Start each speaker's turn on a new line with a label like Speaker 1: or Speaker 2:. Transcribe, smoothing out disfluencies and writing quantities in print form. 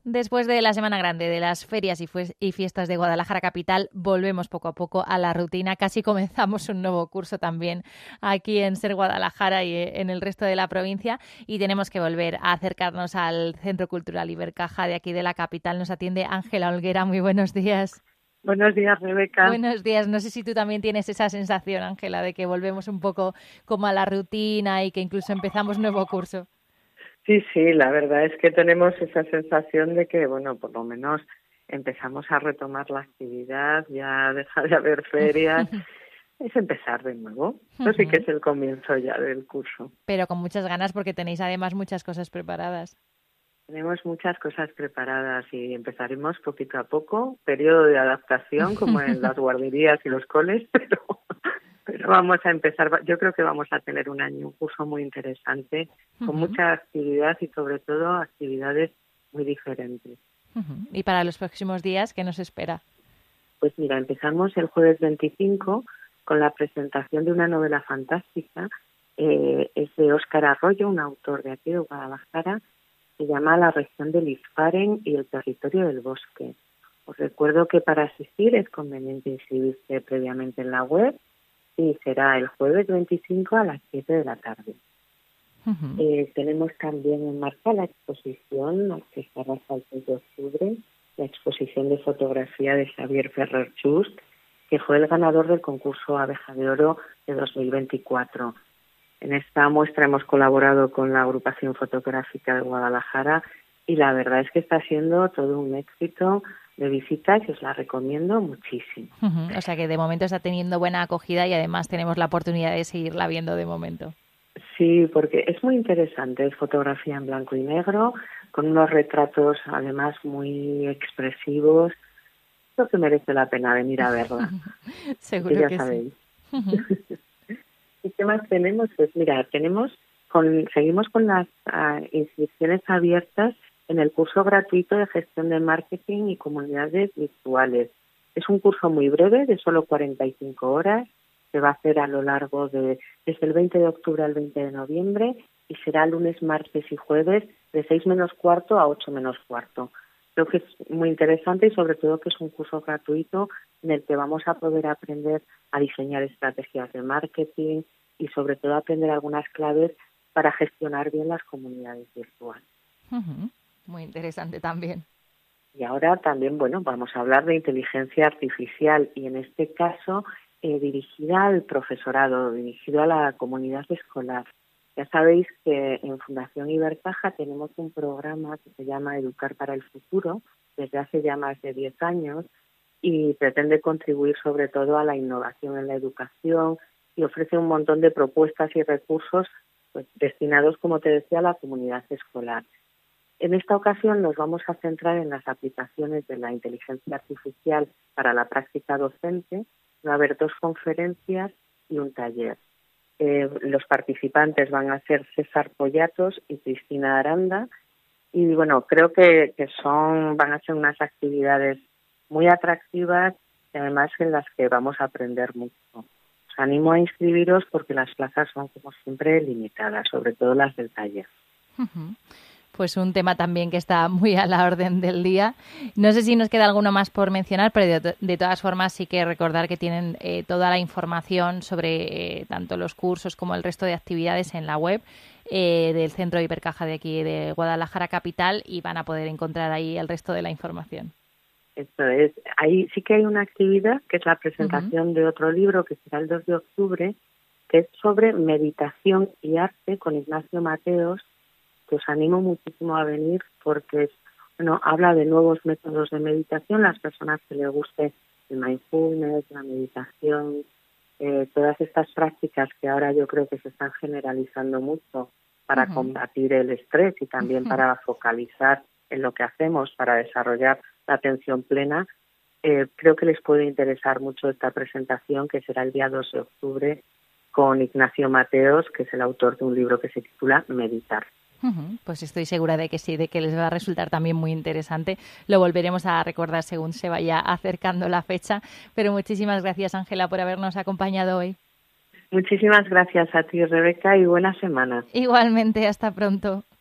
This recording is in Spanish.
Speaker 1: Después de la Semana Grande, de las ferias y fiestas de Guadalajara capital, volvemos poco a poco a la rutina. Casi comenzamos un nuevo curso también aquí en SER Guadalajara y en el resto de la provincia, y tenemos que volver a acercarnos al Centro Cultural Ibercaja de aquí de la capital. Nos atiende Ángela Olguera. Muy buenos días.
Speaker 2: Buenos días, Rebeca.
Speaker 1: Buenos días. No sé si tú también tienes esa sensación, Ángela, de que volvemos un poco como a la rutina y que incluso empezamos nuevo curso.
Speaker 2: Sí, la verdad es que tenemos esa sensación de que, bueno, por lo menos empezamos a retomar la actividad, ya deja de haber ferias, es empezar de nuevo. Eso sí que es el comienzo ya del curso.
Speaker 1: Pero con muchas ganas porque tenéis además muchas cosas preparadas.
Speaker 2: Tenemos muchas cosas preparadas y empezaremos poquito a poco, periodo de adaptación como en las guarderías y los coles, pero vamos a empezar. Yo creo que vamos a tener un curso muy interesante, con mucha actividad y sobre todo actividades muy diferentes.
Speaker 1: ¿Y para los próximos días qué nos espera?
Speaker 2: Pues mira, empezamos el jueves 25 con la presentación de una novela fantástica. Es de Óscar Arroyo, un autor de aquí de Guadalajara. Se llama La región del Isfaren y el territorio del bosque. Os recuerdo que para asistir es conveniente inscribirse previamente en la web y será el jueves 25 a las 7 de la tarde. Tenemos también en marcha la exposición que estará hasta el 6 de octubre, la exposición de fotografía de Xavier Ferrer Just, que fue el ganador del concurso Abeja de Oro de 2024. En esta muestra hemos colaborado con la agrupación fotográfica de Guadalajara y la verdad es que está siendo todo un éxito de visitas y os la recomiendo muchísimo.
Speaker 1: O sea que de momento está teniendo buena acogida y además tenemos la oportunidad de seguirla viendo de momento.
Speaker 2: Sí, porque es muy interesante, es fotografía en blanco y negro, con unos retratos además muy expresivos. Creo que merece la pena venir a verla.
Speaker 1: Seguro
Speaker 2: ya
Speaker 1: que
Speaker 2: sabéis.
Speaker 1: Sí.
Speaker 2: ¿Y qué más tenemos? Pues mira, seguimos con las inscripciones abiertas en el curso gratuito de gestión de marketing y comunidades virtuales. Es un curso muy breve, de solo 45 horas. Se va a hacer a lo largo desde el 20 de octubre al 20 de noviembre y será lunes, martes y jueves de 6 menos cuarto a 8 menos cuarto. Creo que es muy interesante y sobre todo que es un curso gratuito en el que vamos a poder aprender a diseñar estrategias de marketing y sobre todo aprender algunas claves para gestionar bien las comunidades virtuales.
Speaker 1: Muy interesante también.
Speaker 2: Y ahora también, vamos a hablar de inteligencia artificial y en este caso dirigida al profesorado, dirigida a la comunidad escolar. Ya sabéis que en Fundación Ibercaja tenemos un programa que se llama Educar para el Futuro, desde hace ya más de 10 años, y pretende contribuir sobre todo a la innovación en la educación y ofrece un montón de propuestas y recursos destinados, como te decía, a la comunidad escolar. En esta ocasión nos vamos a centrar en las aplicaciones de la inteligencia artificial para la práctica docente. Va a haber 2 conferencias y un taller. Los participantes van a ser César Pollatos y Cristina Aranda y creo que van a ser unas actividades muy atractivas y además en las que vamos a aprender mucho. Os animo a inscribiros porque las plazas son como siempre limitadas, sobre todo las del taller.
Speaker 1: Pues un tema también que está muy a la orden del día. No sé si nos queda alguno más por mencionar, pero de todas formas sí que recordar que tienen toda la información sobre tanto los cursos como el resto de actividades en la web del Centro Ibercaja de aquí de Guadalajara capital y van a poder encontrar ahí el resto de la información.
Speaker 2: Esto es. Ahí sí que hay una actividad que es la presentación de otro libro que será el 2 de octubre, que es sobre meditación y arte con Ignacio Mateos, que os animo muchísimo a venir porque habla de nuevos métodos de meditación, las personas que les guste el mindfulness, la meditación, todas estas prácticas que ahora yo creo que se están generalizando mucho para combatir el estrés y también para focalizar en lo que hacemos, para desarrollar la atención plena. Creo que les puede interesar mucho esta presentación que será el día 2 de octubre con Ignacio Mateos, que es el autor de un libro que se titula Meditar.
Speaker 1: Pues estoy segura de que sí, de que les va a resultar también muy interesante. Lo volveremos a recordar según se vaya acercando la fecha. Pero muchísimas gracias, Ángela, por habernos acompañado hoy.
Speaker 2: Muchísimas gracias a ti, Rebeca, y buena semana.
Speaker 1: Igualmente, hasta pronto.